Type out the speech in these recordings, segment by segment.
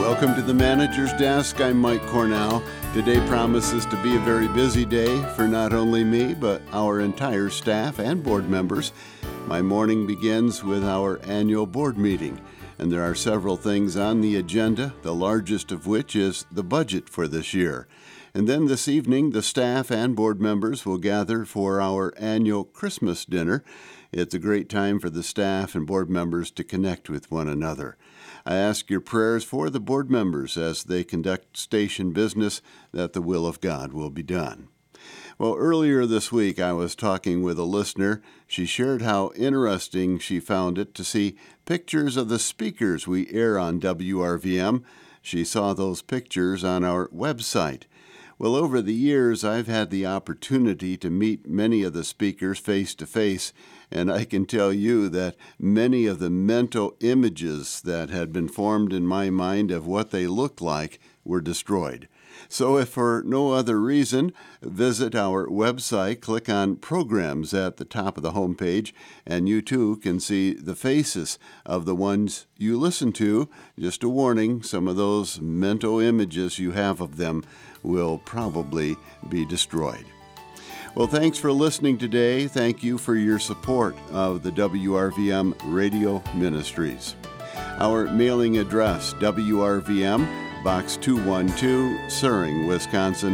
Welcome to the Manager's Desk. I'm Mike Cornell. Today promises to be a very busy day for not only me, but our entire staff and board members. My morning begins with our annual board meeting, and there are several things on the agenda, the largest of which is the budget for this year. And then this evening, the staff and board members will gather for our annual Christmas dinner. It's a great time for the staff and board members to connect with one another. I ask your prayers for the board members as they conduct station business, that the will of God will be done. Well, earlier this week, I was talking with a listener. She shared how interesting she found it to see pictures of the speakers we air on WRVM. She saw those pictures on our website. Well, over the years, I've had the opportunity to meet many of the speakers face to face, and I can tell you that many of the mental images that had been formed in my mind of what they looked like were destroyed. So if for no other reason, visit our website, click on Programs at the top of the homepage, and you too can see the faces of the ones you listen to. Just a warning, some of those mental images you have of them will probably be destroyed. Well, thanks for listening today. Thank you for your support of the WRVM Radio Ministries. Our mailing address, WRVM, Box 212, Suring, Wisconsin,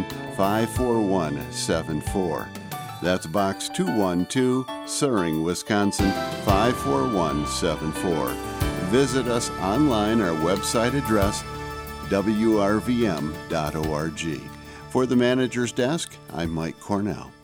54174. That's Box 212, Suring, Wisconsin, 54174. Visit us online, our website address, wrvm.org. For the Manager's Desk, I'm Mike Cornell.